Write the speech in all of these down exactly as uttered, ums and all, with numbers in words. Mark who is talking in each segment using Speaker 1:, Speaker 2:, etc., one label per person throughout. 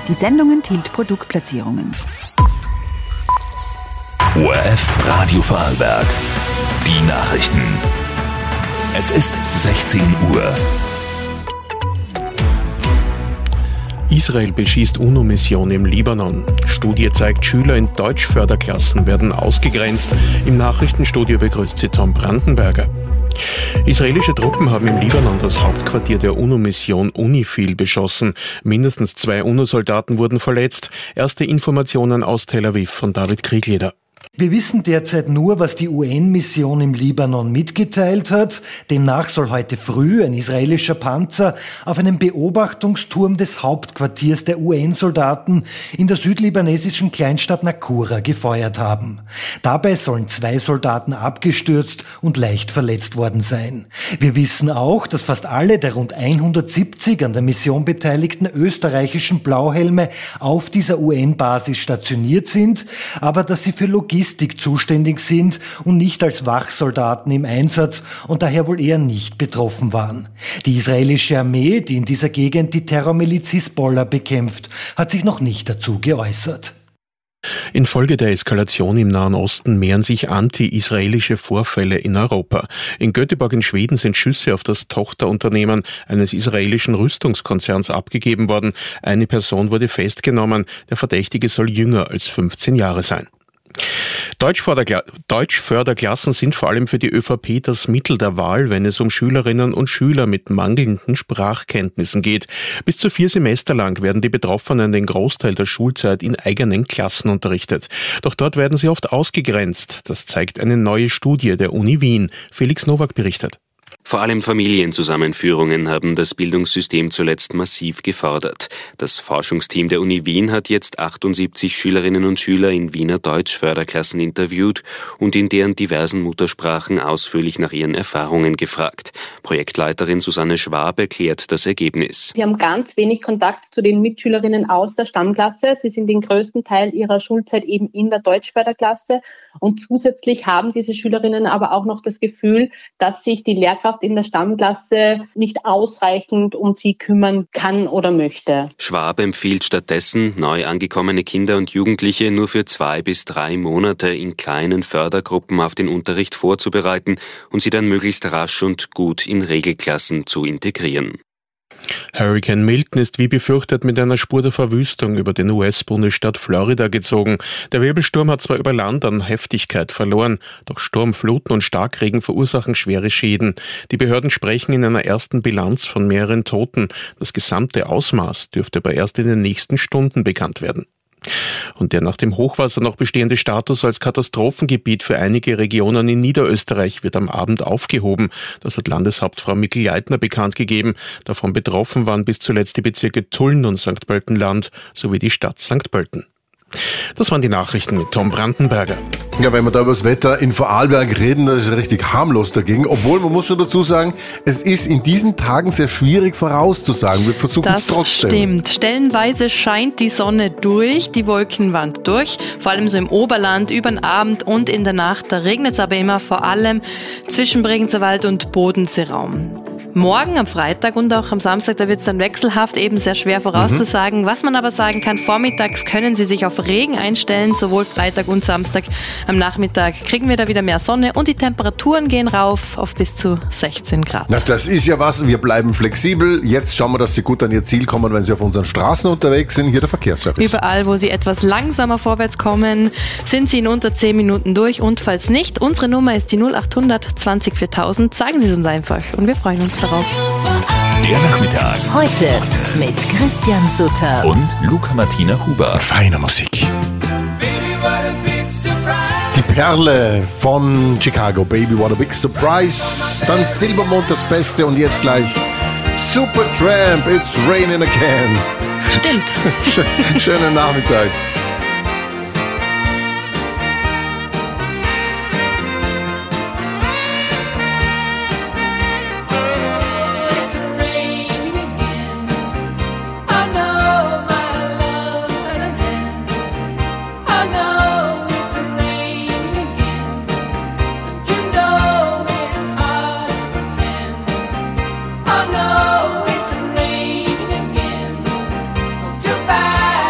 Speaker 1: Die Sendung enthielt Produktplatzierungen.
Speaker 2: O R F Radio Vorarlberg. Die Nachrichten. Es ist sechzehn Uhr.
Speaker 3: Israel beschießt UNO-Mission im Libanon. Studie zeigt, Schüler in Deutschförderklassen werden ausgegrenzt. Im Nachrichtenstudio begrüßt sie Tom Brandenberger. Israelische Truppen haben im Libanon das Hauptquartier der UNO-Mission UNIFIL beschossen. Mindestens zwei UNO-Soldaten wurden verletzt. Erste Informationen aus Tel Aviv von David Kriegleder.
Speaker 4: Wir wissen derzeit nur, was die U N-Mission im Libanon mitgeteilt hat. Demnach soll heute früh ein israelischer Panzer auf einen Beobachtungsturm des Hauptquartiers der U N-Soldaten in der südlibanesischen Kleinstadt Nakura gefeuert haben. Dabei sollen zwei Soldaten abgestürzt und leicht verletzt worden sein. Wir wissen auch, dass fast alle der rund hundertsiebzig an der Mission beteiligten österreichischen Blauhelme auf dieser U N-Basis stationiert sind, aber dass sie für Logistik zuständig sind und nicht als Wachsoldaten im Einsatz und daher wohl eher nicht betroffen waren. Die israelische Armee, die in dieser Gegend die Terrormiliz Hisbollah bekämpft, hat sich noch nicht dazu geäußert.
Speaker 3: Infolge der Eskalation im Nahen Osten mehren sich anti-israelische Vorfälle in Europa. In Göteborg in Schweden sind Schüsse auf das Tochterunternehmen eines israelischen Rüstungskonzerns abgegeben worden. Eine Person wurde festgenommen. Der Verdächtige soll jünger als fünfzehn Jahre sein. Deutschförderkla- Deutschförderklassen sind vor allem für die ÖVP das Mittel der Wahl, wenn es um Schülerinnen und Schüler mit mangelnden Sprachkenntnissen geht. Bis zu vier Semester lang werden die Betroffenen den Großteil der Schulzeit in eigenen Klassen unterrichtet. Doch dort werden sie oft ausgegrenzt. Das zeigt eine neue Studie der Uni Wien. Felix Nowak berichtet.
Speaker 5: Vor allem Familienzusammenführungen haben das Bildungssystem zuletzt massiv gefordert. Das Forschungsteam der Uni Wien hat jetzt achtundsiebzig Schülerinnen und Schüler in Wiener Deutschförderklassen interviewt und in deren diversen Muttersprachen ausführlich nach ihren Erfahrungen gefragt. Projektleiterin Susanne Schwab erklärt das Ergebnis.
Speaker 6: Sie haben ganz wenig Kontakt zu den Mitschülerinnen aus der Stammklasse. Sie sind den größten Teil ihrer Schulzeit eben in der Deutschförderklasse und zusätzlich haben diese Schülerinnen aber auch noch das Gefühl, dass sich die Lehrkraft in der Stammklasse nicht ausreichend um sie kümmern kann oder möchte.
Speaker 5: Schwab empfiehlt stattdessen, neu angekommene Kinder und Jugendliche nur für zwei bis drei Monate in kleinen Fördergruppen auf den Unterricht vorzubereiten und sie dann möglichst rasch und gut in Regelklassen zu integrieren.
Speaker 3: Hurricane Milton ist wie befürchtet mit einer Spur der Verwüstung über den U S-Bundesstaat Florida gezogen. Der Wirbelsturm hat zwar über Land an Heftigkeit verloren, doch Sturm, Fluten und Starkregen verursachen schwere Schäden. Die Behörden sprechen in einer ersten Bilanz von mehreren Toten. Das gesamte Ausmaß dürfte aber erst in den nächsten Stunden bekannt werden. Und der nach dem Hochwasser noch bestehende Status als Katastrophengebiet für einige Regionen in Niederösterreich wird am Abend aufgehoben. Das hat Landeshauptfrau Mikl-Leitner bekannt gegeben. Davon betroffen waren bis zuletzt die Bezirke Tulln und Sankt Pöltenland sowie die Stadt Sankt Pölten. Das waren die Nachrichten mit Tom Brandenberger.
Speaker 7: Ja, wenn wir da über das Wetter in Vorarlberg reden, dann ist es richtig harmlos dagegen. Obwohl, man muss schon dazu sagen, es ist in diesen Tagen sehr schwierig vorauszusagen. Wir versuchen es trotzdem.
Speaker 8: Das stimmt. Stellenweise scheint die Sonne durch, die Wolkenwand durch. Vor allem so im Oberland, über den Abend und in der Nacht. Da regnet es aber immer vor allem zwischen Bregenzerwald und Bodenseeraum. Morgen am Freitag und auch am Samstag, da wird es dann wechselhaft, eben sehr schwer vorauszusagen. Mhm. Was man aber sagen kann, vormittags können Sie sich auf Regen einstellen, sowohl Freitag und Samstag. Am Nachmittag kriegen wir da wieder mehr Sonne und die Temperaturen gehen rauf auf bis zu sechzehn Grad.
Speaker 7: Na, das ist ja was, wir bleiben flexibel. Jetzt schauen wir, dass Sie gut an Ihr Ziel kommen, wenn Sie auf unseren Straßen unterwegs sind. Hier der Verkehrsservice.
Speaker 8: Überall, wo Sie etwas langsamer vorwärts kommen, sind Sie in unter zehn Minuten durch und falls nicht, unsere Nummer ist die null achthundert zwanzig viertausend. Sagen Sie es uns einfach und wir freuen uns darauf.
Speaker 2: Der Nachmittag.
Speaker 9: Heute mit Christian Sutter
Speaker 2: Und Luca Martina Huber.
Speaker 7: Feine Musik. Die Perle von Chicago, Baby What a Big Surprise. Dann Silbermond, das Beste und jetzt gleich Supertramp, It's Raining Again.
Speaker 8: Stimmt.
Speaker 7: Schönen Nachmittag.
Speaker 10: Too bad.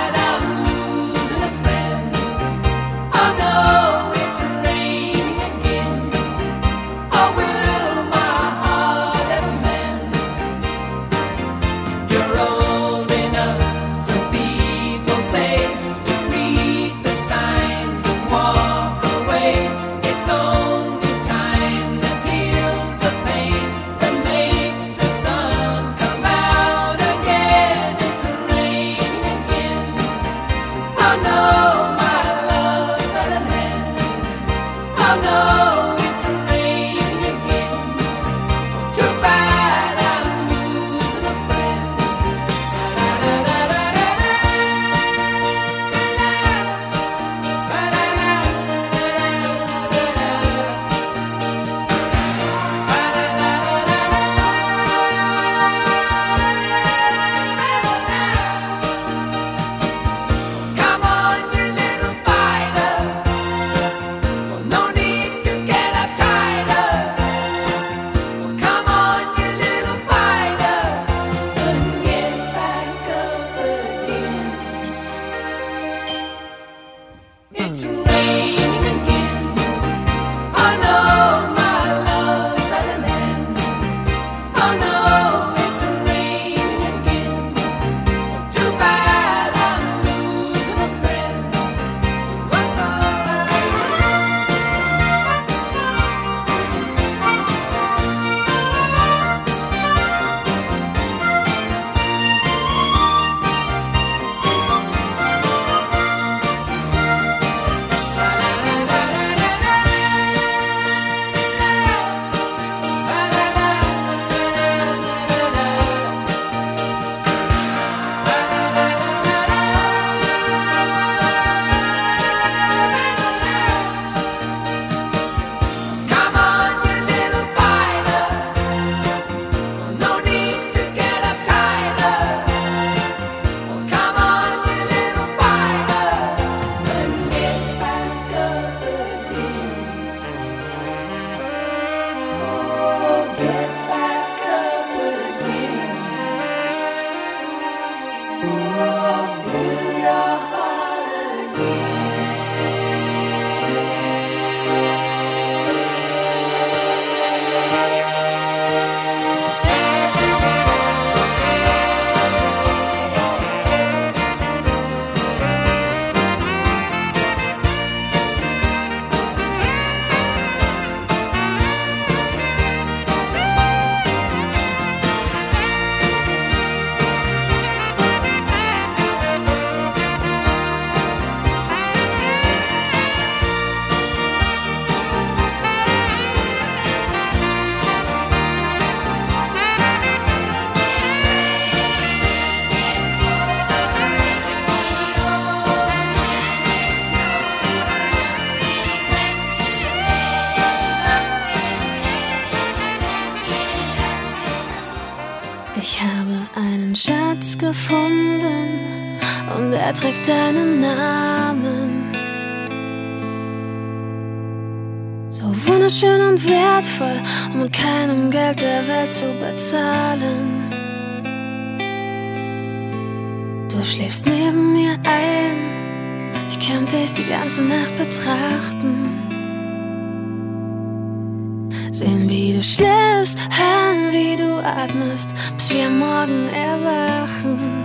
Speaker 10: Ich habe einen Schatz gefunden und er trägt deinen Namen. So wunderschön und wertvoll, um mit keinem Geld der Welt zu bezahlen. Du schläfst neben mir ein, ich kann dich die ganze Nacht betrachten. Sehen, wie du schläfst, hören, wie du atmest, bis wir am Morgen erwachen.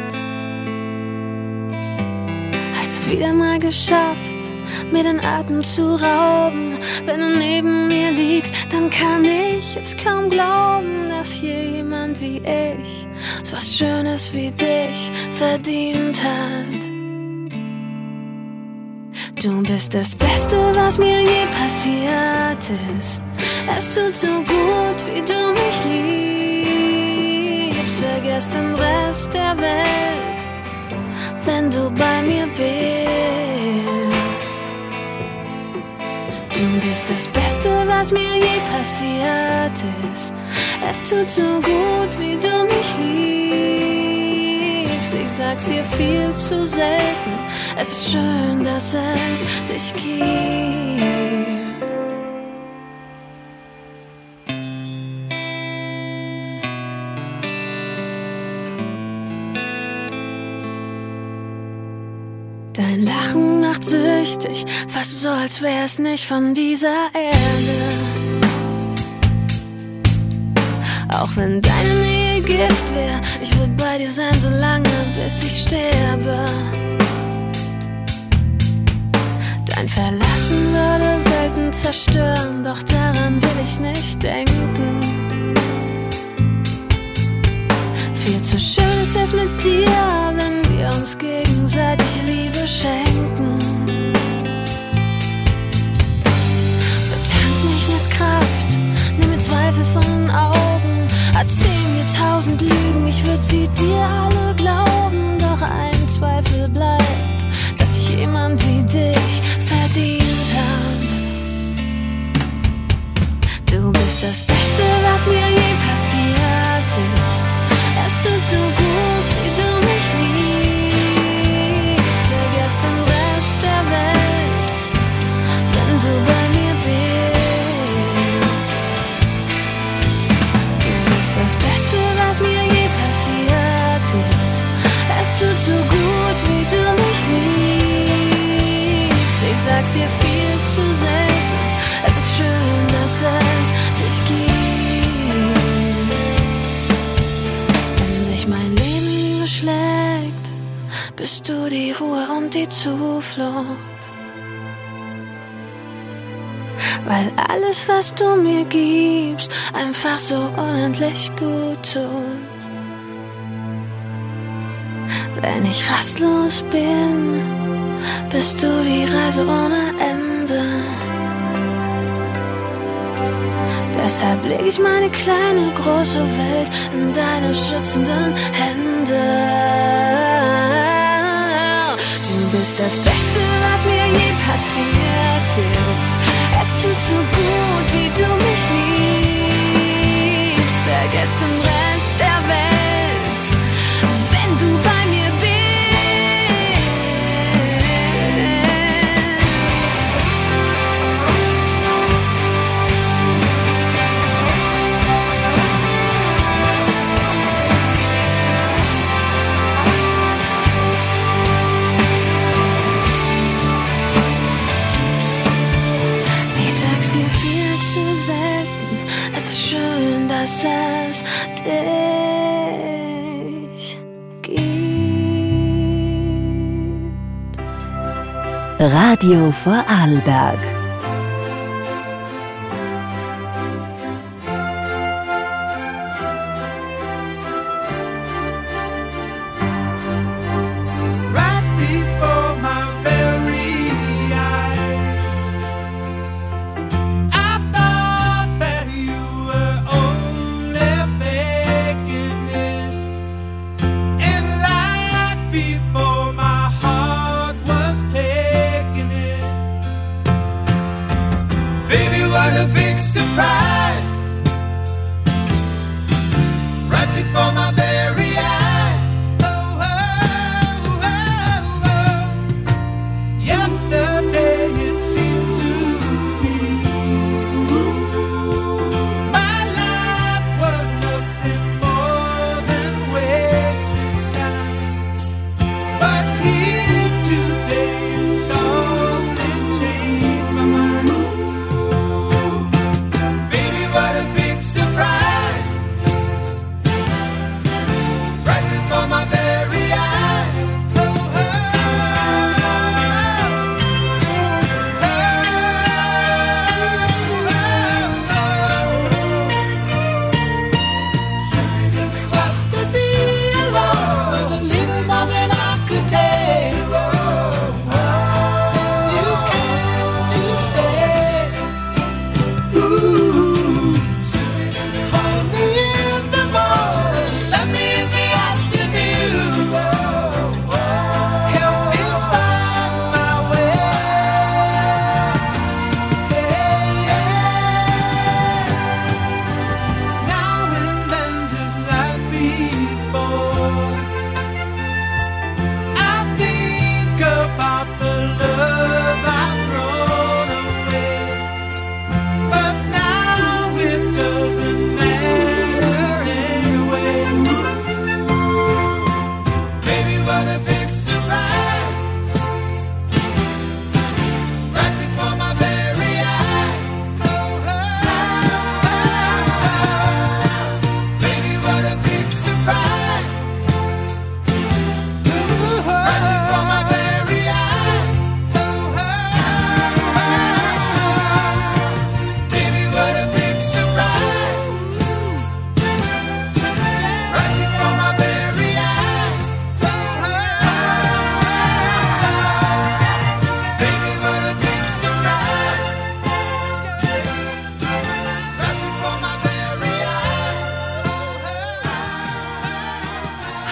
Speaker 10: Hast es wieder mal geschafft, mir den Atem zu rauben. Wenn du neben mir liegst, dann kann ich es kaum glauben, dass jemand wie ich so was Schönes wie dich verdient hat. Du bist das Beste, was mir je passiert ist. Es tut so gut, wie du mich liebst. Vergiss den Rest der Welt, wenn du bei mir bist. Du bist das Beste, was mir je passiert ist. Es tut so gut, wie du mich liebst. Ich sag's dir viel zu selten. Es ist schön, dass es dich gibt. Dein Lachen macht süchtig, fast so, als wär's nicht von dieser Erde. Auch wenn deine Nähe Gift wär, ich würd bei dir sein, so lange, bis ich sterbe. Dein Verlassen würde Welten zerstören, doch daran will ich nicht denken. Viel zu schön ist es mit dir, wenn wir uns gegenseitig Liebe schenken. Betank mich mit Kraft, nimm mir Zweifel von den Augen. Erzähl mir tausend Lügen, ich würd sie dir alle glauben. Doch ein Zweifel bleibt, dass ich jemand wie dich verdient hab. Du bist das Beste, was mir je passiert ist. Es tut so gut, wie du mich liebst. Vergiss den Rest der Welt, wenn du bei mir bist. Du bist das Beste, was mir je passiert ist. Es tut so gut, wie du mich liebst. Ich sag's dir viel zu selten. Es ist schön, dass es dich gibt. Mein Leben schlägt, bist du die Ruhe und die Zuflucht. Weil alles, was du mir gibst, einfach so unendlich gut tut. Wenn ich rastlos bin, bist du die Reise ohne Ende. Deshalb leg ich meine kleine, große Welt in deine schützenden Hände. Du bist das Beste, was mir je passiert ist. Es tut so gut, wie du mich liebst. Vergiss den Rest der Welt, wenn du bei mir dass es dich gibt.
Speaker 9: Radio Vorarlberg.
Speaker 11: Before my heart was taken in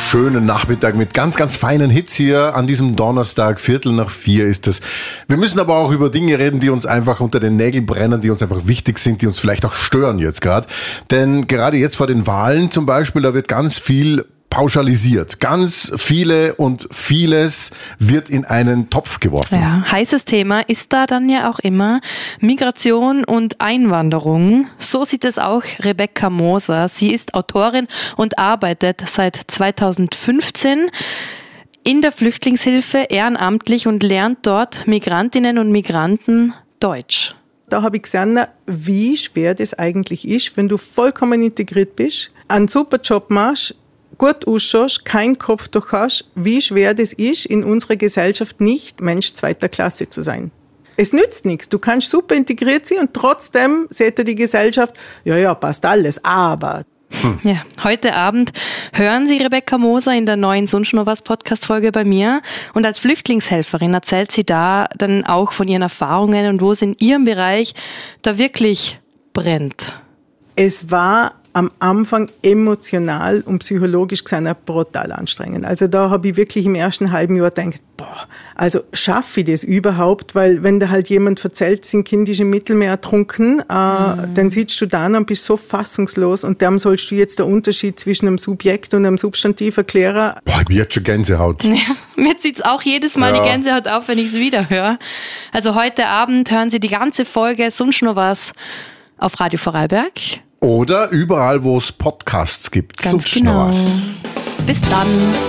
Speaker 7: schönen Nachmittag mit ganz, ganz feinen Hits hier an diesem Donnerstag. Viertel nach vier ist es. Wir müssen aber auch über Dinge reden, die uns einfach unter den Nägeln brennen, die uns einfach wichtig sind, die uns vielleicht auch stören jetzt gerade. Denn gerade jetzt vor den Wahlen zum Beispiel, da wird ganz viel pauschalisiert. Ganz viele und vieles wird in einen Topf geworfen.
Speaker 8: Ja, heißes Thema ist da dann ja auch immer Migration und Einwanderung. So sieht es auch Rebecca Moser. Sie ist Autorin und arbeitet seit zweitausendfünfzehn in der Flüchtlingshilfe ehrenamtlich und lernt dort Migrantinnen und Migranten Deutsch.
Speaker 11: Da habe ich gesehen, wie schwer das eigentlich ist, wenn du vollkommen integriert bist, einen super Job machst, gut ausschaust, kein Kopftuch hast, wie schwer das ist, in unserer Gesellschaft nicht Mensch zweiter Klasse zu sein. Es nützt nichts. Du kannst super integriert sein und trotzdem sagt dir die Gesellschaft, ja, ja, passt alles, aber...
Speaker 8: Hm. Ja, heute Abend hören Sie Rebecca Moser in der neuen Sunschnovas Podcast-Folge bei mir. Und als Flüchtlingshelferin erzählt sie da dann auch von ihren Erfahrungen und wo es in ihrem Bereich da wirklich brennt.
Speaker 11: Es war am Anfang emotional und psychologisch gesehen brutal anstrengend. Also da habe ich wirklich im ersten halben Jahr gedacht, boah, also schaffe ich das überhaupt? Weil wenn da halt jemand erzählt, sind Kinder im Mittelmeer ertrunken, äh, mhm. dann sitzt du da und bist so fassungslos und dem sollst du jetzt den Unterschied zwischen einem Subjekt und einem Substantiv erklären.
Speaker 7: Boah, ich habe jetzt schon Gänsehaut.
Speaker 8: Ja, mir zieht es auch jedes Mal ja. die Gänsehaut auf, wenn ich es wieder höre. Also heute Abend hören Sie die ganze Folge Sunschnovas auf Radio Vorarlberg.
Speaker 7: Oder überall, wo es Podcasts gibt.
Speaker 8: Ganz genau. Bis dann.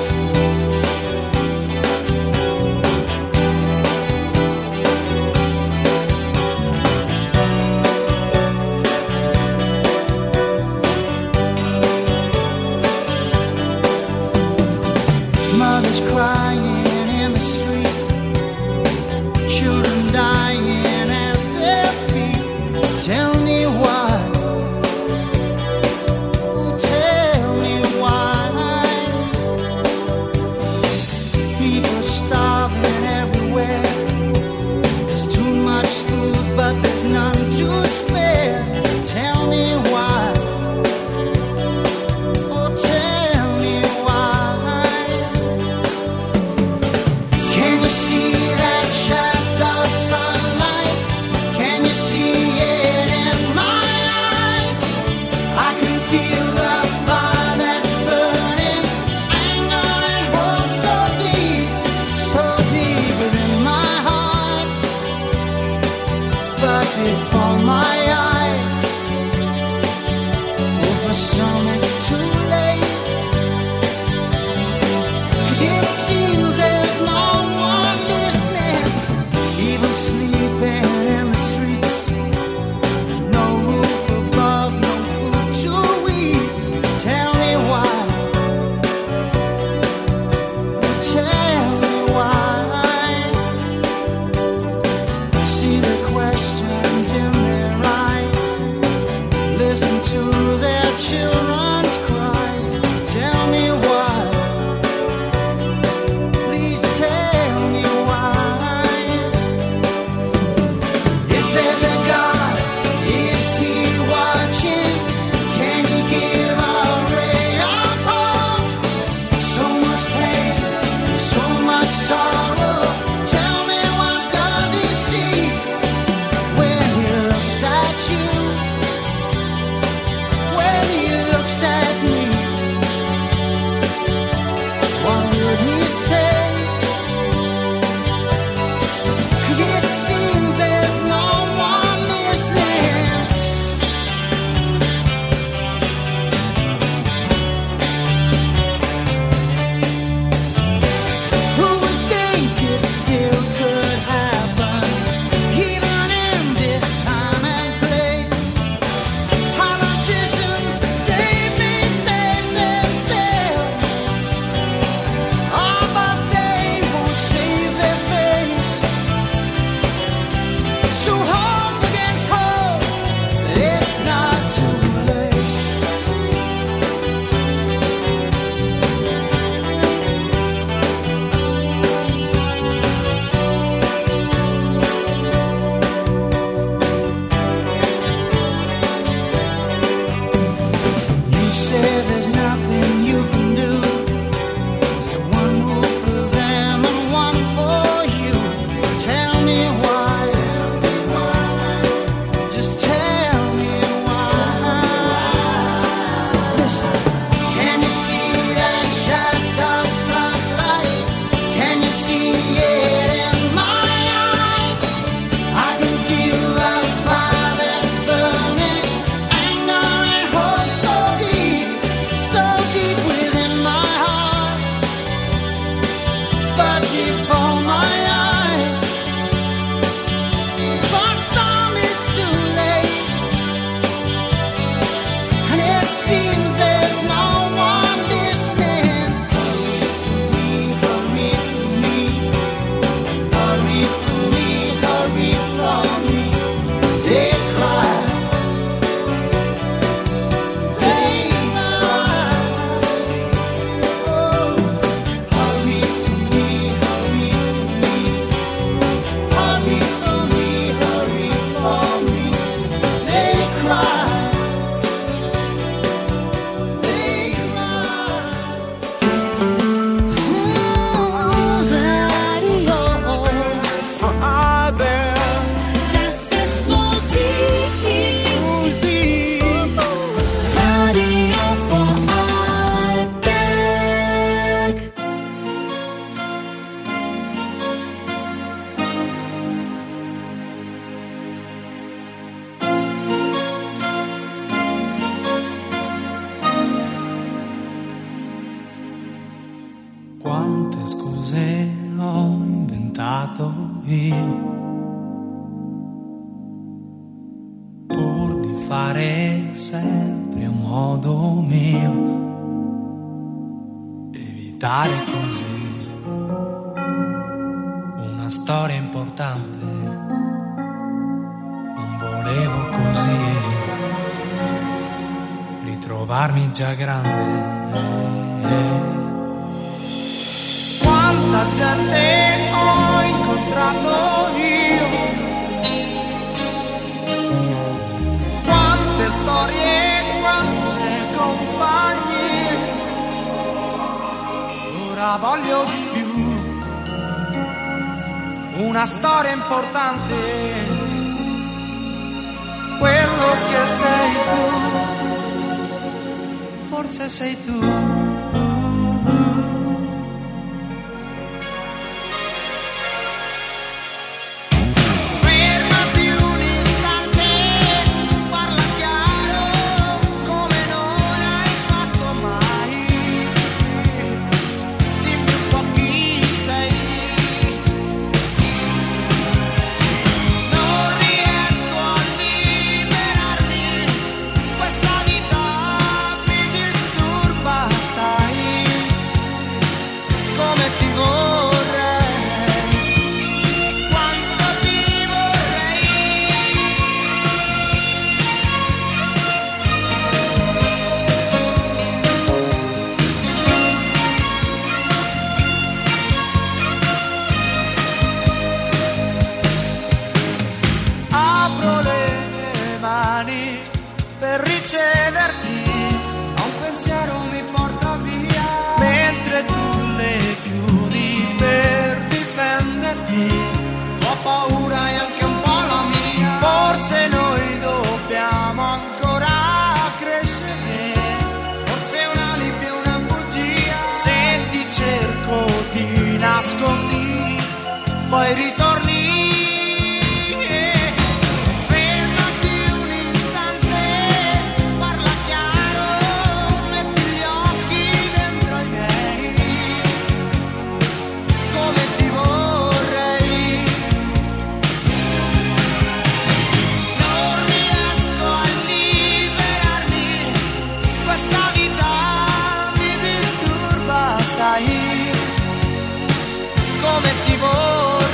Speaker 12: Mothers crying in the street, children dying at their feet. Tell me why.
Speaker 13: Quante scuse ho inventato io pur di fare sempre a modo mio, evitare così una storia importante. Non volevo così ritrovarmi già grande. Quanta gente ho incontrato io, quante storie, quante compagnie. Ora voglio di più, una storia importante. Quello che sei tu, forse sei tu. Poi ritorni. Fermati un istante, parla chiaro, metti gli occhi dentro i miei, come ti vorrei. Non riesco a liberarmi, questa vita mi disturba, sai, come ti vorrei.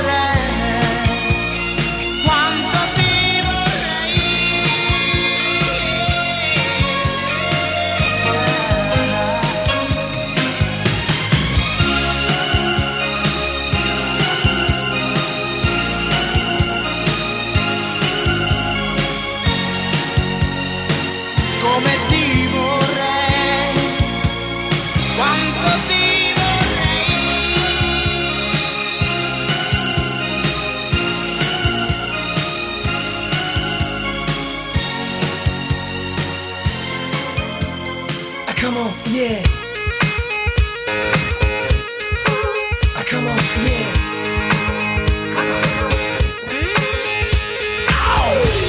Speaker 13: Come on, yeah. Ah, come on, yeah. Ow!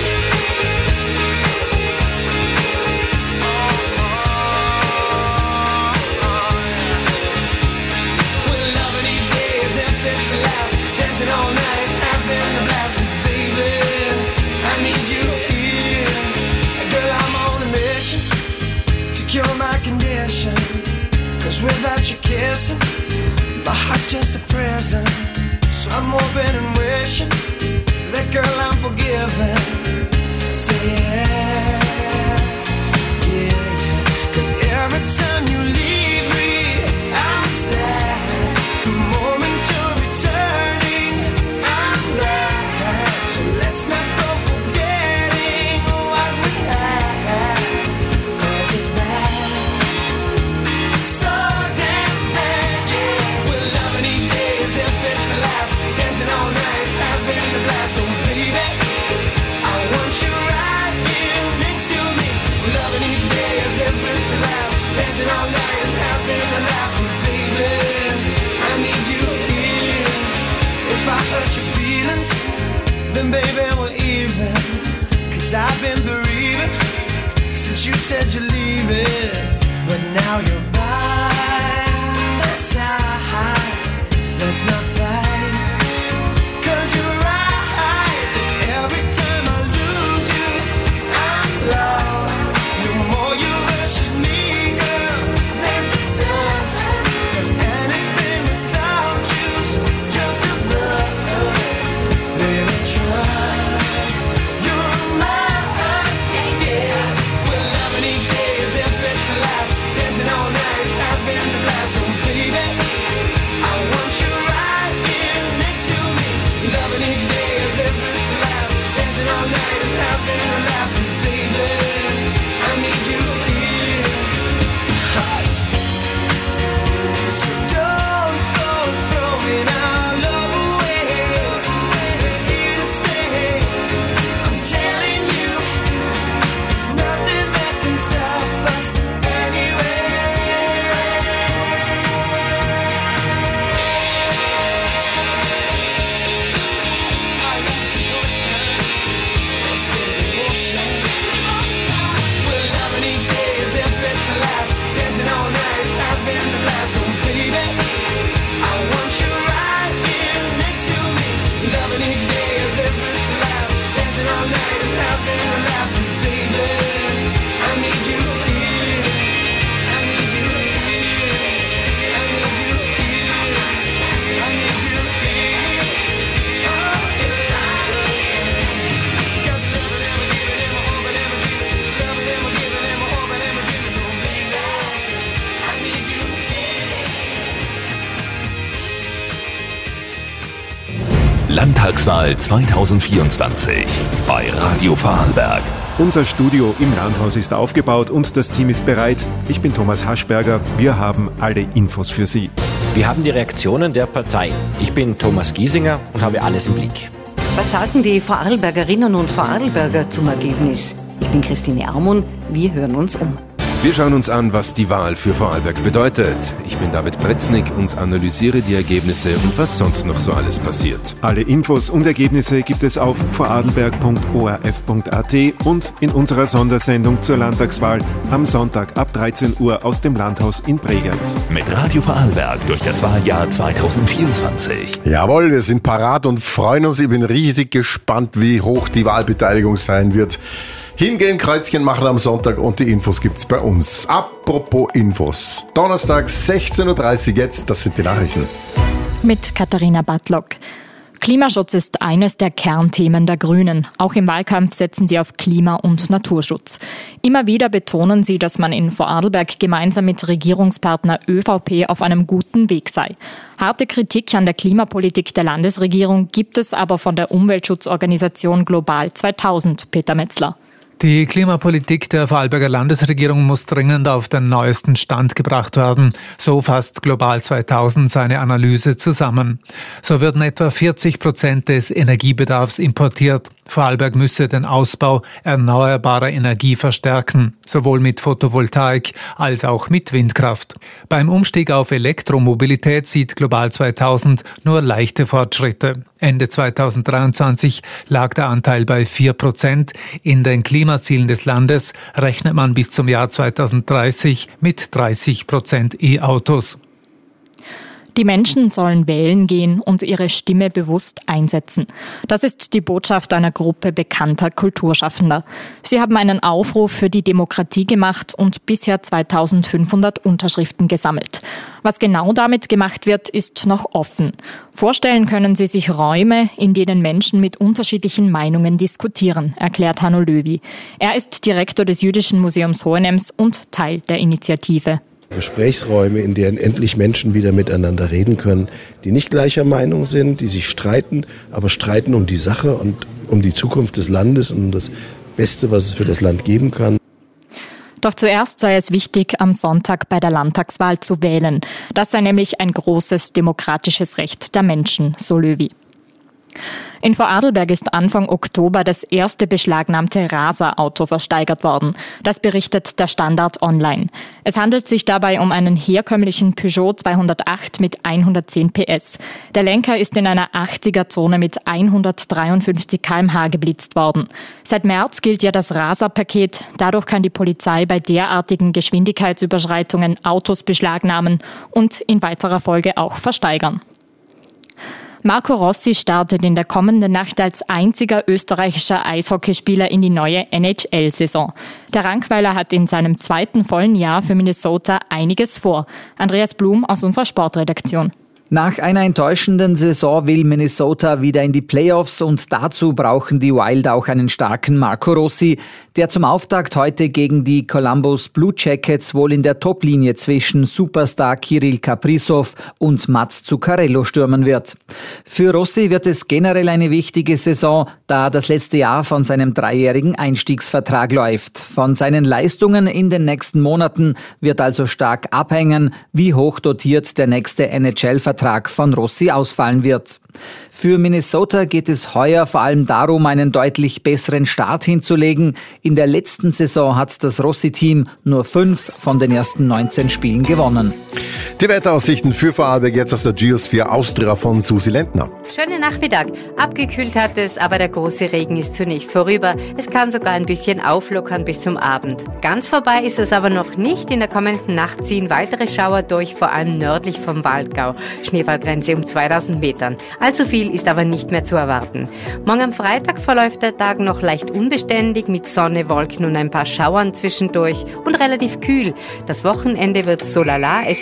Speaker 13: We're loving these days if it's the last, dancing all night, having a blast, 'cause baby, I need you here. Girl, I'm on a mission to cure my condition, 'cause without you kissing, my heart's just a prison. So I'm hoping and wishing that, girl, I'm forgiven. Say yeah, yeah, yeah. 'Cause every time you leave me, I'm sad. The moment you're returning, I'm glad. So let's not go forgetting what we had, 'cause it's bad. So damn bad, yeah. We're loving each day as if it's the last, dancing all night, having a blast. Oh baby, I want you right here next to me. We're loving each day as if it's the last, dancing all night and having a laugh. 'Cause baby, I need you here. If I hurt your feelings, then baby we're even. 'Cause I've been bereaving since you said you're leaving, but now you're by my side.
Speaker 2: Landtagswahl zweitausendvierundzwanzig bei Radio Vorarlberg.
Speaker 14: Unser Studio im Landhaus ist aufgebaut und das Team ist bereit. Ich bin Thomas Haschberger. Wir haben alle Infos für Sie.
Speaker 15: Wir haben die Reaktionen der Parteien. Ich bin Thomas Giesinger und habe alles im Blick.
Speaker 16: Was sagen die Vorarlbergerinnen und Vorarlberger zum Ergebnis? Ich bin Christine Armun. Wir hören uns um.
Speaker 17: Wir schauen uns an, was die Wahl für Vorarlberg bedeutet. Ich bin David Pretznig und analysiere die Ergebnisse und was sonst noch so alles passiert.
Speaker 14: Alle Infos und Ergebnisse gibt es auf vorarlberg punkt o r f punkt a t und in unserer Sondersendung zur Landtagswahl am Sonntag ab dreizehn Uhr aus dem Landhaus in Bregenz.
Speaker 2: Mit Radio Vorarlberg durch das Wahljahr zweitausendvierundzwanzig.
Speaker 7: Jawohl, wir sind parat und freuen uns. Ich bin riesig gespannt, wie hoch die Wahlbeteiligung sein wird. Hingehen, Kreuzchen machen am Sonntag und die Infos gibt's bei uns. Apropos Infos. Donnerstag sechzehn Uhr dreißig jetzt, das sind die Nachrichten.
Speaker 18: Mit Katharina Bartlock. Klimaschutz ist eines der Kernthemen der Grünen. Auch im Wahlkampf setzen sie auf Klima- und Naturschutz. Immer wieder betonen sie, dass man in Vorarlberg gemeinsam mit Regierungspartner ÖVP auf einem guten Weg sei. Harte Kritik an der Klimapolitik der Landesregierung gibt es aber von der Umweltschutzorganisation Global zweitausend, Peter Metzler.
Speaker 19: Die Klimapolitik der Vorarlberger Landesregierung muss dringend auf den neuesten Stand gebracht werden. So fasst Global zweitausend seine Analyse zusammen. So würden etwa vierzig Prozent des Energiebedarfs importiert. Vorarlberg müsse den Ausbau erneuerbarer Energie verstärken, sowohl mit Photovoltaik als auch mit Windkraft. Beim Umstieg auf Elektromobilität sieht Global zweitausend nur leichte Fortschritte. Ende zweitausenddreiundzwanzig lag der Anteil bei vier Prozent. In den Klimazielen des Landes rechnet man bis zum Jahr zweitausenddreißig mit dreißig Prozent E-Autos.
Speaker 18: Die Menschen sollen wählen gehen und ihre Stimme bewusst einsetzen. Das ist die Botschaft einer Gruppe bekannter Kulturschaffender. Sie haben einen Aufruf für die Demokratie gemacht und bisher zweitausendfünfhundert Unterschriften gesammelt. Was genau damit gemacht wird, ist noch offen. Vorstellen können Sie sich Räume, in denen Menschen mit unterschiedlichen Meinungen diskutieren, erklärt Hanno Löwy. Er ist Direktor des Jüdischen Museums Hohenems und Teil der Initiative.
Speaker 20: Gesprächsräume, in denen endlich Menschen wieder miteinander reden können, die nicht gleicher Meinung sind, die sich streiten, aber streiten um die Sache und um die Zukunft des Landes und um das Beste, was es für das Land geben kann.
Speaker 18: Doch zuerst sei es wichtig, am Sonntag bei der Landtagswahl zu wählen. Das sei nämlich ein großes demokratisches Recht der Menschen, so Löwy. In Vorarlberg ist Anfang Oktober das erste beschlagnahmte Rasa-Auto versteigert worden. Das berichtet der Standard online. Es handelt sich dabei um einen herkömmlichen Peugeot zweihundertacht mit hundertzehn P S. Der Lenker ist in einer achtziger-Zone mit hundertdreiundfünfzig Kilometer pro Stunde geblitzt worden. Seit März gilt ja das Rasa-Paket. Dadurch kann die Polizei bei derartigen Geschwindigkeitsüberschreitungen Autos beschlagnahmen und in weiterer Folge auch versteigern. Marco Rossi startet in der kommenden Nacht als einziger österreichischer Eishockeyspieler in die neue N H L-Saison. Der Rankweiler hat in seinem zweiten vollen Jahr für Minnesota einiges vor. Andreas Blum aus unserer Sportredaktion.
Speaker 21: Nach einer enttäuschenden Saison will Minnesota wieder in die Playoffs und dazu brauchen die Wild auch einen starken Marco Rossi, der zum Auftakt heute gegen die Columbus Blue Jackets wohl in der Toplinie zwischen Superstar Kirill Kaprizov und Mats Zuccarello stürmen wird. Für Rossi wird es generell eine wichtige Saison, da das letzte Jahr von seinem dreijährigen Einstiegsvertrag läuft. Von seinen Leistungen in den nächsten Monaten wird also stark abhängen, wie hoch dotiert der nächste N H L-Vertrag von Rossi ausfallen wird. Für Minnesota geht es heuer vor allem darum, einen deutlich besseren Start hinzulegen. In der letzten Saison hat das Rossi-Team nur fünf von den ersten neunzehn Spielen gewonnen.
Speaker 7: Die Wetteraussichten für Vorarlberg jetzt aus der Geosphere Austria von Susi Lentner.
Speaker 22: Schönen Nachmittag. Abgekühlt hat es, aber der große Regen ist zunächst vorüber. Es kann sogar ein bisschen auflockern bis zum Abend. Ganz vorbei ist es aber noch nicht. In der kommenden Nacht ziehen weitere Schauer durch, vor allem nördlich vom Waldgau. Schneefallgrenze um zweitausend Metern. Allzu viel ist aber nicht mehr zu erwarten. Morgen am Freitag verläuft der Tag noch leicht unbeständig mit Sonne, Wolken und ein paar Schauern zwischendurch und relativ kühl. Das Wochenende wird so lala. Es erwartet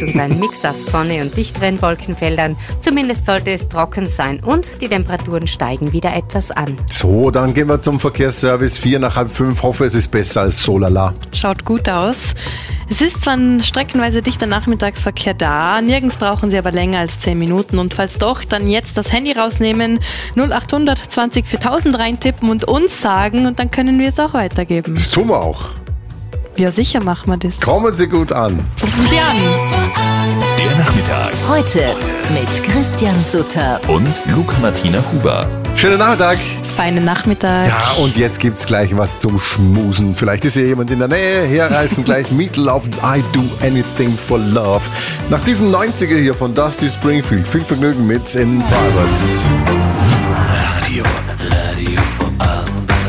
Speaker 22: uns ein Mix aus Sonne und dichteren Wolkenfeldern. Zumindest sollte es trocken sein und die Temperaturen steigen wieder etwas an.
Speaker 7: So, dann gehen wir zum Verkehrsservice. Vier nach halb fünf. Hoffe, es ist besser als so lala.
Speaker 8: Schaut gut aus. Es ist zwar ein streckenweise dichter Nachmittagsverkehr da, nirgends brauchen Sie aber länger als zehn Minuten. Und falls doch, dann jetzt das Handy rausnehmen, null achthundert zwanzig viertausend reintippen und uns sagen und dann können wir es auch weitergeben.
Speaker 7: Das tun wir auch.
Speaker 8: Ja, sicher machen wir das.
Speaker 7: Kommen Sie gut an.
Speaker 8: Rufen Sie an.
Speaker 2: Der Nachmittag.
Speaker 9: Heute mit Christian Sutter
Speaker 2: Und Luca Martina Huber.
Speaker 7: Schönen Nachmittag.
Speaker 8: Feinen Nachmittag.
Speaker 7: Ja, und jetzt gibt's gleich was zum Schmusen. Vielleicht ist hier jemand in der Nähe. Herreißen gleich Meatloaf, I Do Anything for Love. Nach diesem neunziger hier von Dusty Springfield. Viel Vergnügen mit in Privates.
Speaker 2: Radio. Radio Vorarlberg.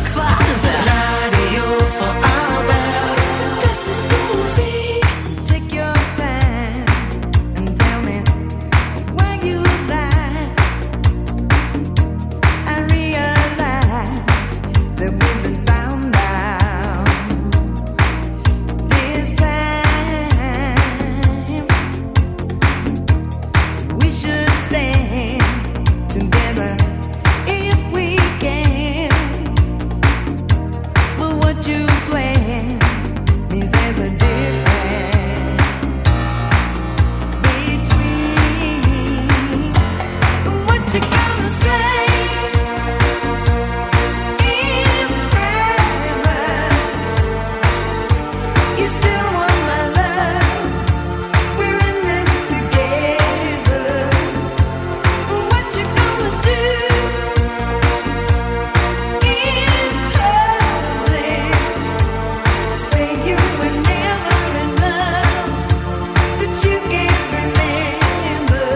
Speaker 10: Radio Vorarlberg. Das ist Musik. Take your time and tell me where you lie. I realize that we've been found out. This time we should stand together if we can. But what you plan means there's a difference between what you gonna say in private. You still want my love. We're in this together. What you gonna do in public? Say you were never in love, that you can't remember.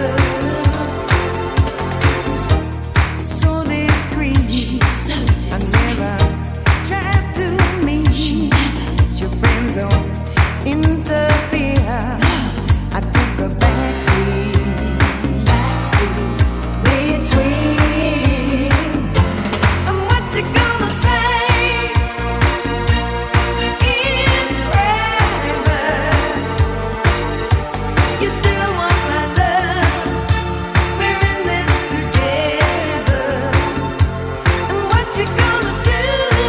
Speaker 10: So discreet, I never tried to meet your friends or interfere. I took a backseat between. And what you gonna say in private? You still want my love. We're in this together. And what you gonna do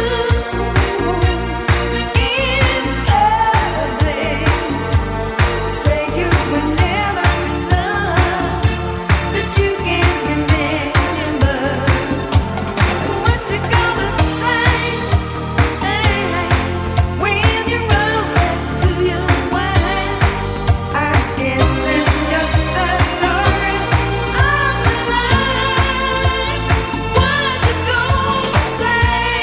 Speaker 10: in public? Say you were never in love, that you can't remember. What you gonna say when you run back to your wife? I guess it's just the story of life. What you gonna say?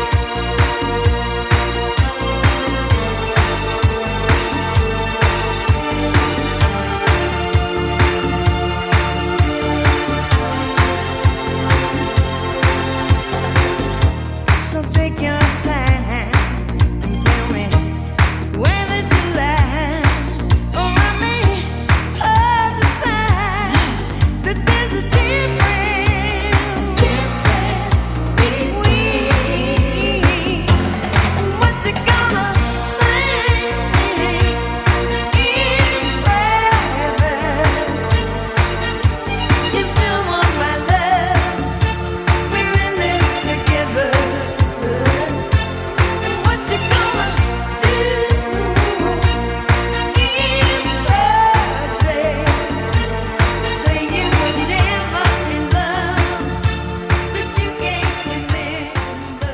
Speaker 10: So take your time and tell me where did you lie? Or I may publicize that there's a difference between what you gonna say in private. You still want my love. We're in this together. What you gonna do in public? Say you were never in love, that you can't remember.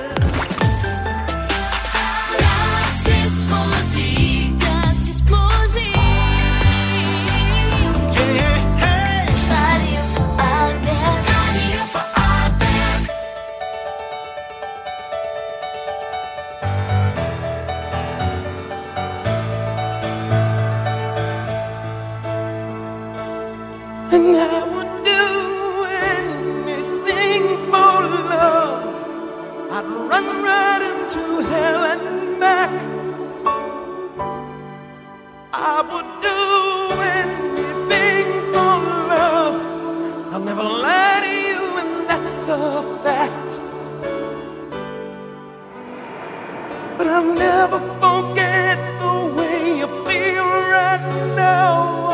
Speaker 10: Das ist Musik, das ist Musik. Radio Vorarlberg, Radio Vorarlberg.
Speaker 12: And I would do anything for love. I'd run right into hell and back. I would do anything for love. I'll never lie to you, and that's a fact. But I'll never forget the way you feel right now.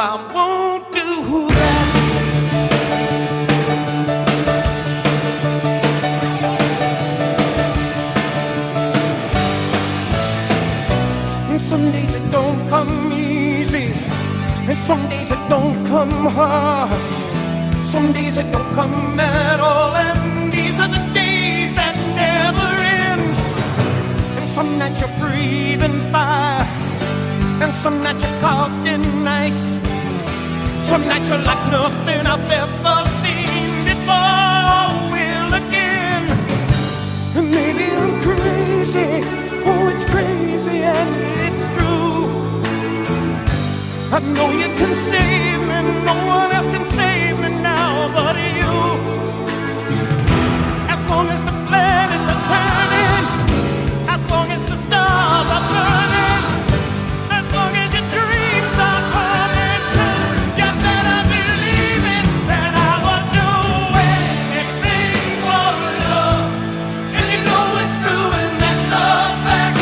Speaker 12: I won't do that. And some days it don't come easy, and some days it don't come hard. Some days it don't come at all, and these are the days that never end. And some nights you're breathing fire, and some nights you're caught in ice. Some nights you're like nothing I've ever seen before. Will again, and maybe I'm crazy. Oh, it's crazy and it's true. I know you can save me, no one else can save me now but you. As long as the planets are turning, as long as the stars are burning, as long as your dreams are coming true, you better believe it, that I will do anything for love. And you know it's true and that's a fact.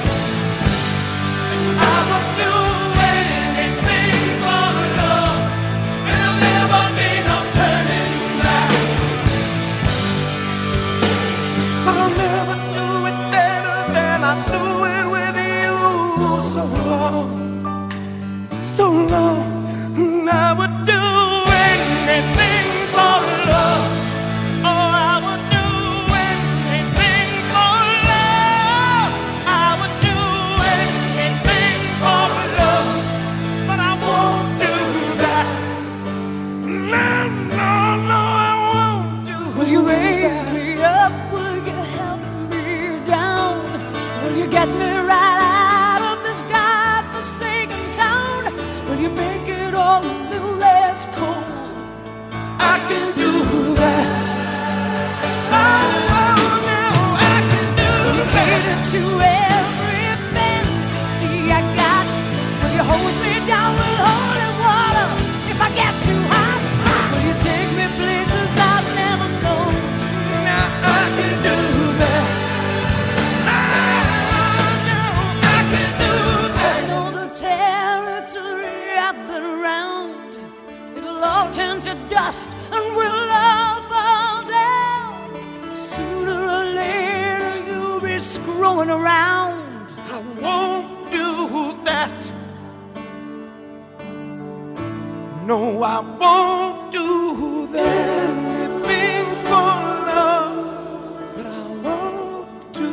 Speaker 12: I will do anything for love. There'll never be no turning back. But I'll never do it better than I do it with you. So long, so long, and I would do anything for love. Oh, I would do anything for love. I would do anything for love, but I won't do that. No, no, no, I won't do that.
Speaker 10: Will you raise me up? Will you help me down? Will you get me right out of this godforsaken town? Will you make it all a little less cold?
Speaker 12: I can do that. Oh, oh, no, I can do
Speaker 10: Will you
Speaker 12: that.
Speaker 10: cater to every fantasy I got? Will you hose me down with holy water if I get too hot? Will you take me places I've never known?
Speaker 12: Now I can do that. Oh, no, I can do
Speaker 10: I
Speaker 12: that.
Speaker 10: know the territory I've been around. It'll all turn to dust and we'll all fall down. Sooner or later you'll be screwing around.
Speaker 12: I won't do that. No, I won't do that. Anything for love, but I won't do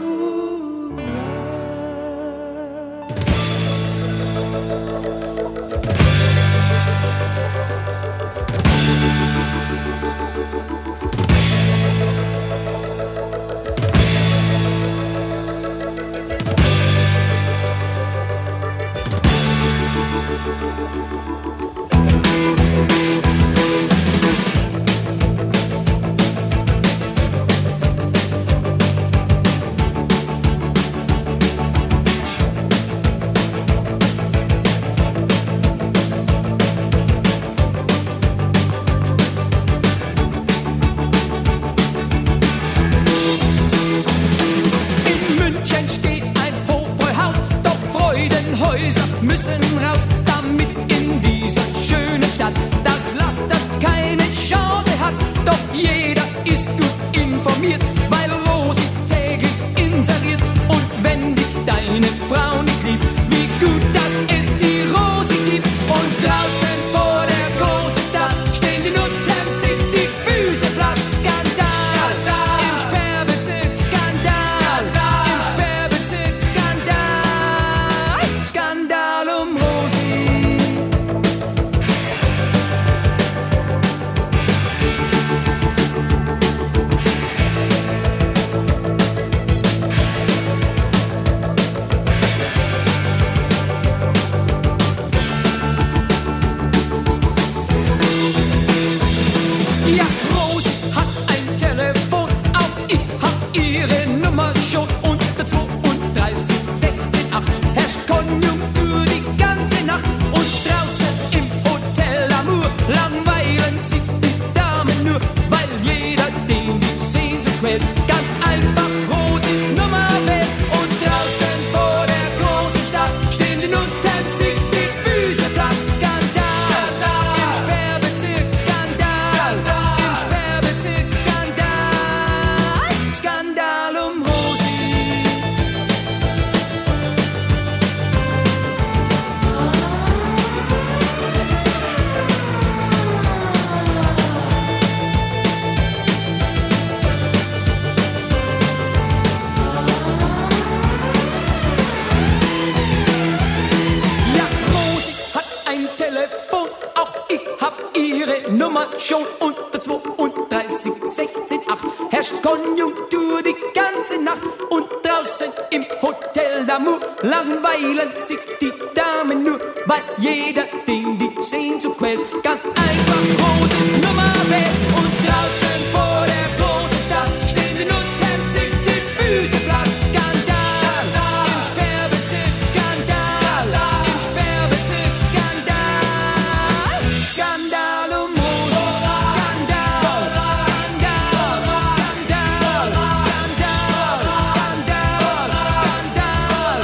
Speaker 13: In München steht ein Hofbräuhaus, doch Freudenhäuser müssen raus, damit in dieser schönen Stadt das Laster keine Chance hat. Doch jeder ist gut informiert, weil Rosi täglich inseriert. Und wenn dich deine Frau nicht liebt, wie gut, dass es die Rosi gibt. Und draußen vor der großen Stadt stehen die Nutten, sich die Füße platt. Skandal, im Sperrbezirk, Skandal, im Sperrbezirk, Skandal, Skandal um Rosi.
Speaker 12: sechzehn Komma acht. Herrscht Konjunktur die ganze Nacht. Und draußen im Hotel d'Amour langweilen sich die Damen nur, weil jeder den die Sehnsucht quält. Ganz einfach großes Nummer wählt. Und draußen vor der großen Stadt stehen die Nutten, sich die Füße platt. Skandal im Sperrbezirk, Skandal im Sperrbezirk, Skandal. Skandal um Rosi, Skandal, Skandal, Skandal, Skandal, Skandal, Skandal,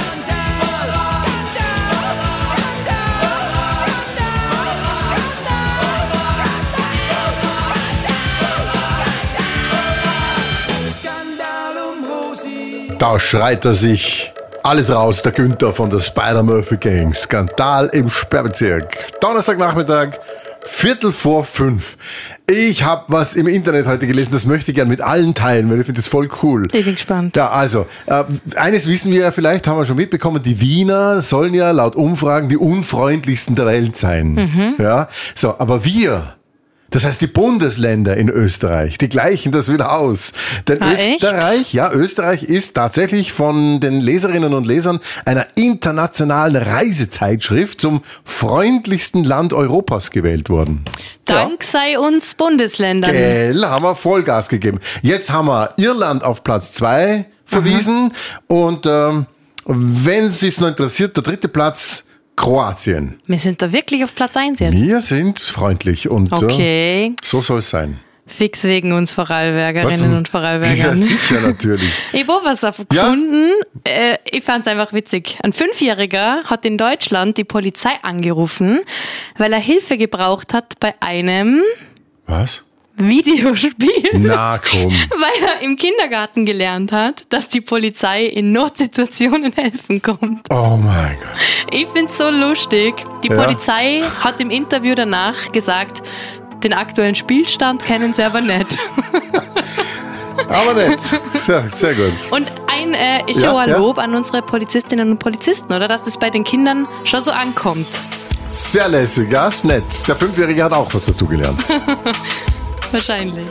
Speaker 12: Skandal um Rosi.
Speaker 7: Da schreit er sich alles raus, der Günther von der Spider-Murphy-Gang. Skandal im Sperrbezirk. Donnerstagnachmittag, Viertel vor fünf. Ich habe was im Internet heute gelesen, das möchte ich gerne mit allen teilen, weil ich finde das voll cool.
Speaker 8: Ich bin gespannt.
Speaker 7: Ja, also, äh, eines wissen wir ja vielleicht, haben wir schon mitbekommen, die Wiener sollen ja laut Umfragen die unfreundlichsten der Welt sein.
Speaker 8: Mhm.
Speaker 7: Ja, so, aber wir, das heißt die Bundesländer in Österreich, die gleichen das wieder aus. Denn
Speaker 8: Ah, echt?
Speaker 7: Österreich, ja, Österreich ist tatsächlich von den Leserinnen und Lesern einer internationalen Reisezeitschrift zum freundlichsten Land Europas gewählt worden.
Speaker 8: Dank sei uns Bundesländern.
Speaker 7: Gell, haben wir Vollgas gegeben. Jetzt haben wir Irland auf Platz zwei verwiesen und ähm, wenn es sich noch interessiert, der dritte Platz Kroatien.
Speaker 8: Wir sind da wirklich auf Platz eins jetzt.
Speaker 7: Wir sind freundlich und
Speaker 8: Okay.
Speaker 7: äh, so soll es sein.
Speaker 8: Fix wegen uns Vorarlbergerinnen
Speaker 7: Was?
Speaker 8: und Vorarlbergern.
Speaker 7: Ja, sicher, natürlich.
Speaker 8: Ich habe was gefunden. Äh, ich fand es einfach witzig. Ein Fünfjähriger hat in Deutschland die Polizei angerufen, weil er Hilfe gebraucht hat bei einem
Speaker 7: Was?
Speaker 8: Videospiel.
Speaker 7: Na komm.
Speaker 8: Weil er im Kindergarten gelernt hat, dass die Polizei in Notsituationen helfen kommt.
Speaker 7: Oh mein Gott.
Speaker 8: Ich find's so lustig. Die
Speaker 7: Ja.
Speaker 8: Polizei hat im Interview danach gesagt, den aktuellen Spielstand kennen sie aber nicht.
Speaker 7: Aber nett. Ja, sehr gut.
Speaker 8: Und ein äh, ist
Speaker 7: Ja,
Speaker 8: ja, ein
Speaker 7: ja.
Speaker 8: Lob an unsere Polizistinnen und Polizisten, oder? Dass das bei den Kindern schon so ankommt.
Speaker 7: Sehr lässig, ja, nett. Der Fünfjährige hat auch was dazugelernt.
Speaker 8: Wahrscheinlich.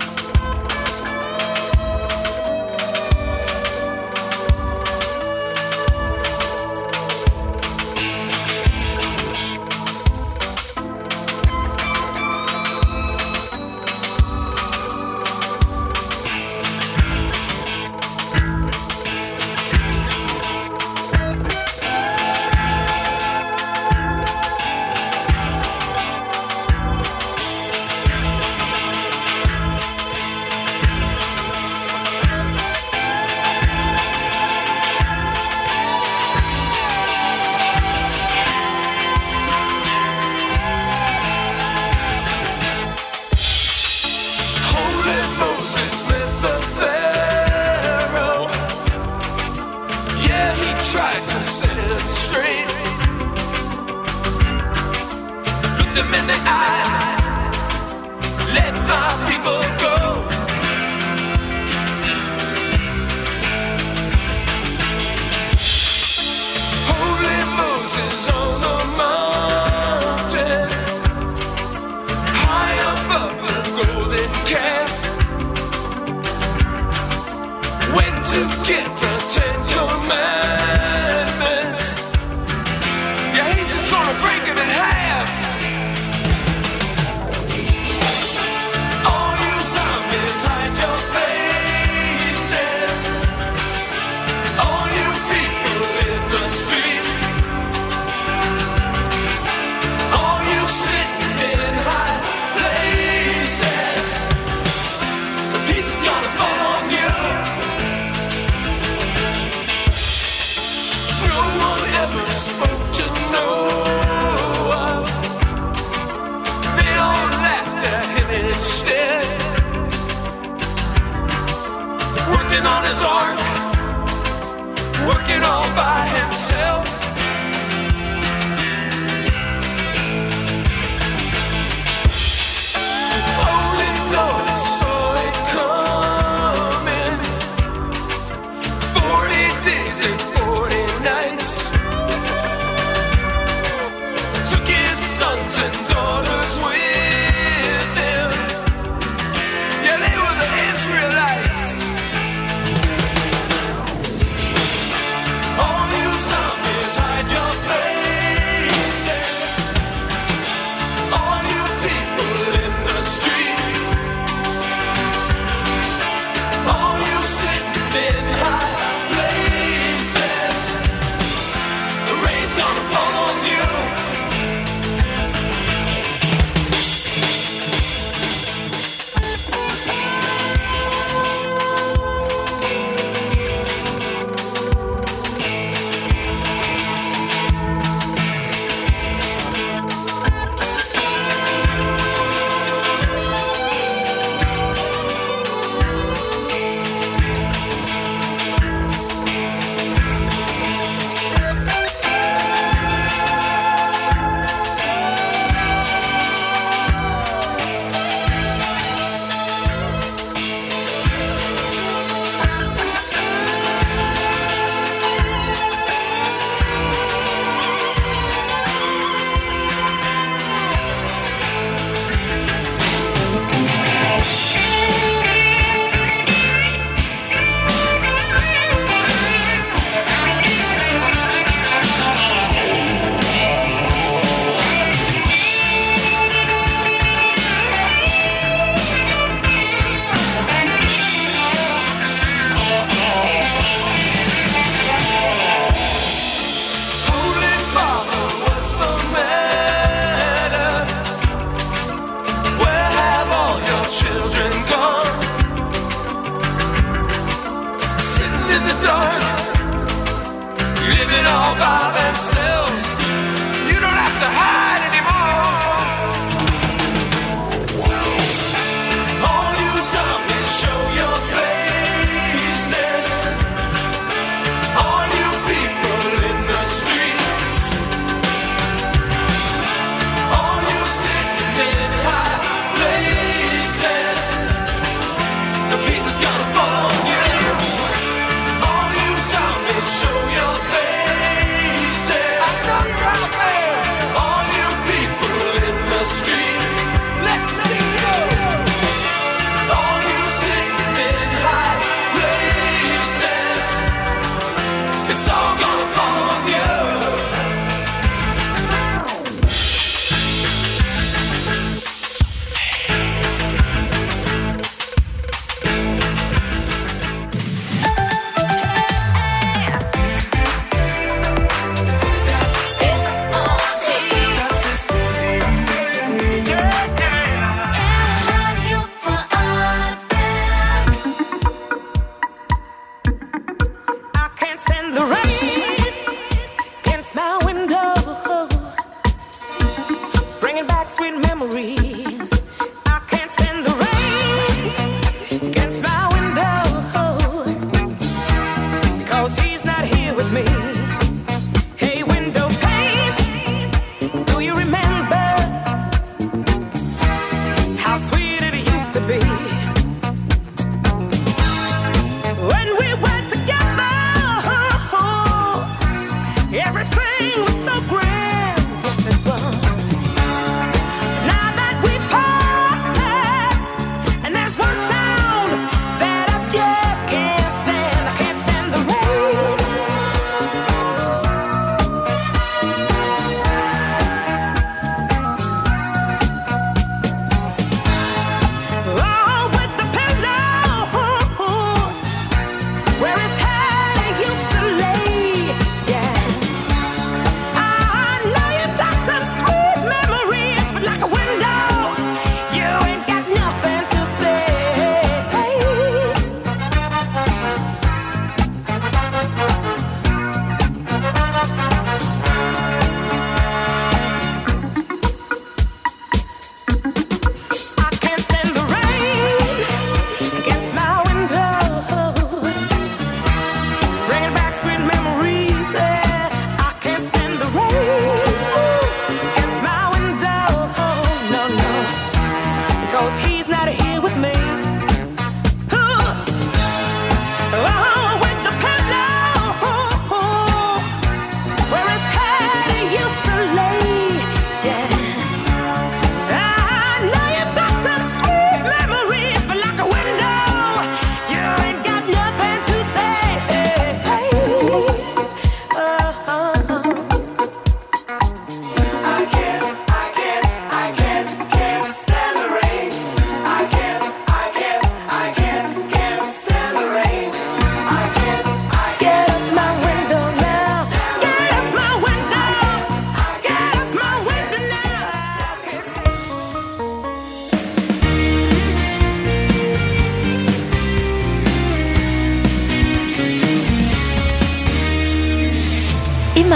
Speaker 12: Holy Moses met the Pharaoh. Yeah, he tried to set it straight. Looked him in the eye. Let my people go. Holy Moses on the mountain, high above the golden calf, went to get the Ten Commandments. Yeah, he's just gonna break them in half. All you zombies, hide your faces. All you people in the street, all you sitting in high places, the piece is gonna fall on you. No one ever spoke to Noah. They all laughed at him instead. Working on his ark, working all by himself. Only Noah saw it coming. Forty days and forty nights. Took his sons and daughters with him. Yeah, they were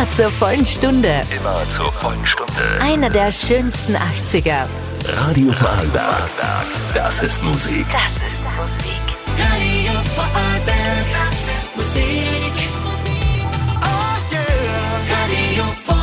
Speaker 9: Immer zur vollen Stunde.
Speaker 2: Immer zur vollen Stunde.
Speaker 9: Einer der schönsten achtziger.
Speaker 2: Radio Vorarlberg. Das ist Musik.
Speaker 9: Das ist Musik.
Speaker 13: Radio Vorarlberg, das ist Musik. Oh yeah, Radio Vorarlberg.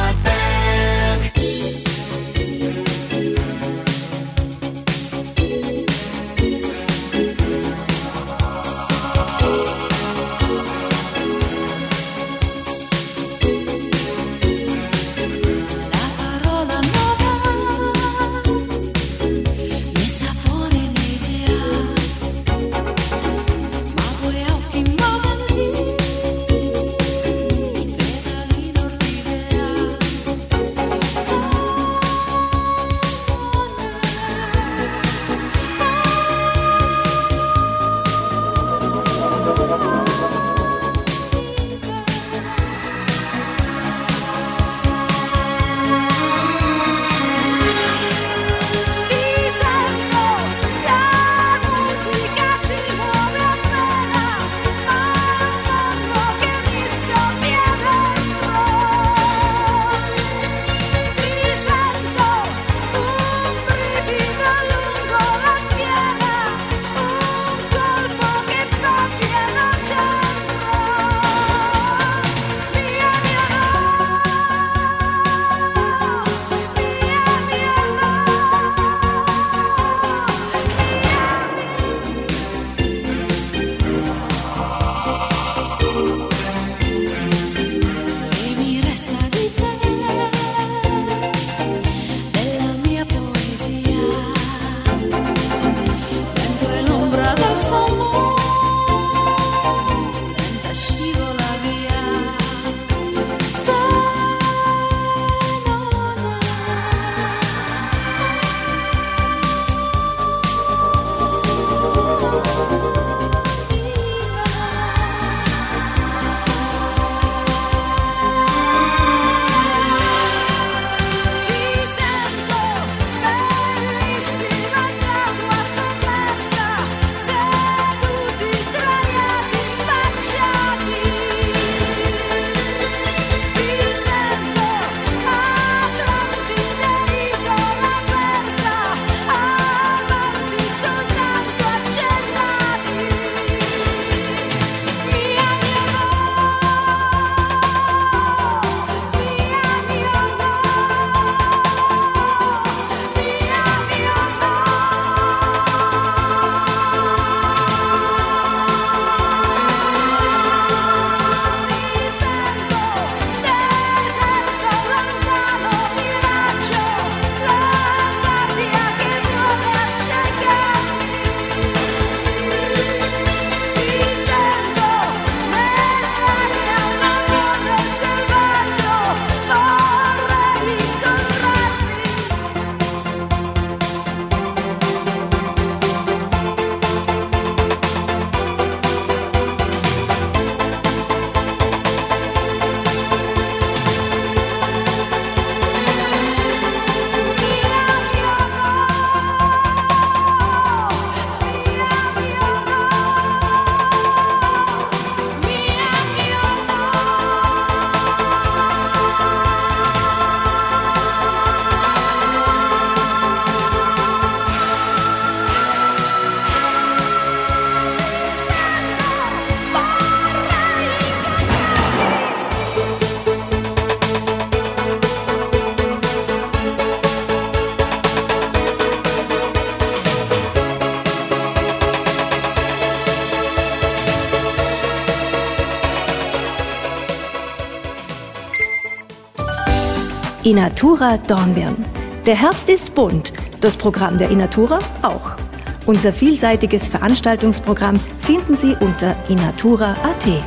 Speaker 1: Inatura Dornbirn. Der Herbst ist bunt, das Programm der Inatura auch. Unser vielseitiges Veranstaltungsprogramm finden Sie unter inatura punkt at.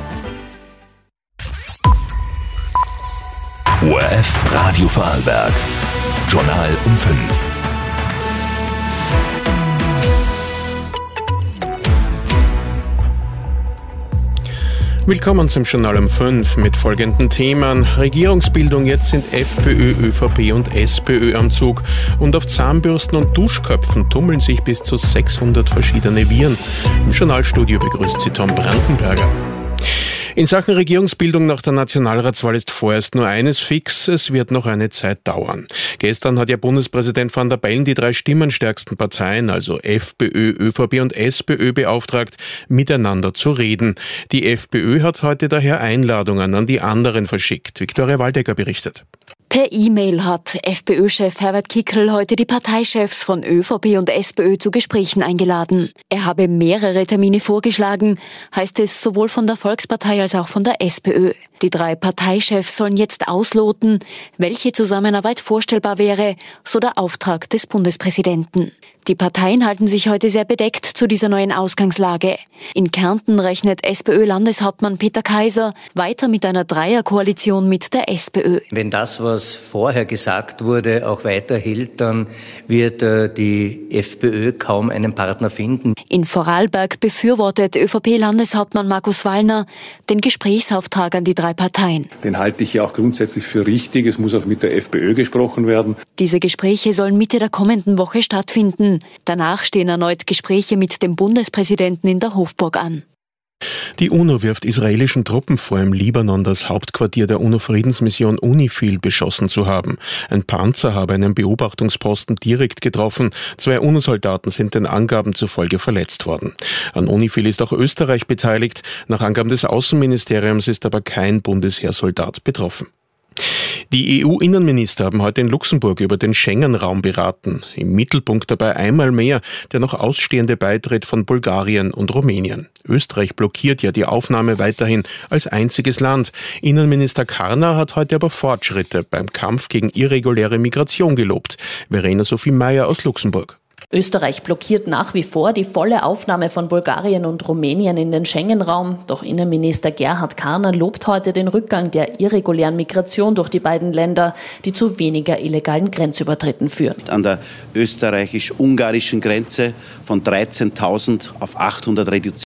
Speaker 2: O R F Radio Vorarlberg. Journal um fünf.
Speaker 3: Willkommen zum Journal um fünf mit folgenden Themen. Regierungsbildung, jetzt sind FPÖ, ÖVP und SPÖ am Zug. Und auf Zahnbürsten und Duschköpfen tummeln sich bis zu sechshundert verschiedene Viren. Im Journalstudio begrüßt Sie Tom Brandenberger. In Sachen Regierungsbildung nach der Nationalratswahl ist vorerst nur eines fix, es wird noch eine Zeit dauern. Gestern hat ja Bundespräsident Van der Bellen die drei stimmenstärksten Parteien, also FPÖ, ÖVP und SPÖ, beauftragt, miteinander zu reden. Die FPÖ hat heute daher Einladungen an die anderen verschickt. Viktoria Waldecker berichtet.
Speaker 4: Per E-Mail hat FPÖ-Chef Herbert Kickl heute die Parteichefs von ÖVP und SPÖ zu Gesprächen eingeladen. Er habe mehrere Termine vorgeschlagen, heißt es sowohl von der Volkspartei als auch von der SPÖ. Die drei Parteichefs sollen jetzt ausloten, welche Zusammenarbeit vorstellbar wäre, so der Auftrag des Bundespräsidenten. Die Parteien halten sich heute sehr bedeckt zu dieser neuen Ausgangslage. In Kärnten rechnet SPÖ-Landeshauptmann Peter Kaiser weiter mit einer Dreierkoalition mit der SPÖ.
Speaker 6: Wenn das, was vorher gesagt wurde, auch weiterhält, dann wird äh, die FPÖ kaum einen Partner finden.
Speaker 4: In Vorarlberg befürwortet ÖVP-Landeshauptmann Markus Wallner den Gesprächsauftrag an die drei Parteien.
Speaker 23: Den halte ich ja auch grundsätzlich für richtig. Es muss auch mit der FPÖ gesprochen werden.
Speaker 4: Diese Gespräche sollen Mitte der kommenden Woche stattfinden. Danach stehen erneut Gespräche mit dem Bundespräsidenten in der Hofburg an.
Speaker 3: Die UNO wirft israelischen Truppen vor, im Libanon das Hauptquartier der UNO-Friedensmission UNIFIL beschossen zu haben. Ein Panzer habe einen Beobachtungsposten direkt getroffen. Zwei UNO-Soldaten sind den Angaben zufolge verletzt worden. An UNIFIL ist auch Österreich beteiligt. Nach Angaben des Außenministeriums ist aber kein Bundesheersoldat betroffen. Die E U-Innenminister haben heute in Luxemburg über den Schengen-Raum beraten. Im Mittelpunkt dabei einmal mehr der noch ausstehende Beitritt von Bulgarien und Rumänien. Österreich blockiert ja die Aufnahme weiterhin als einziges Land. Innenminister Karner hat heute aber Fortschritte beim Kampf gegen irreguläre Migration gelobt. Verena Sophie Meyer aus Luxemburg.
Speaker 24: Österreich blockiert nach wie vor die volle Aufnahme von Bulgarien und Rumänien in den Schengen-Raum. Doch Innenminister Gerhard Karner lobt heute den Rückgang der irregulären Migration durch die beiden Länder, die zu weniger illegalen Grenzübertritten führen.
Speaker 25: An der österreichisch-ungarischen Grenze von dreizehntausend auf achthundert reduziert.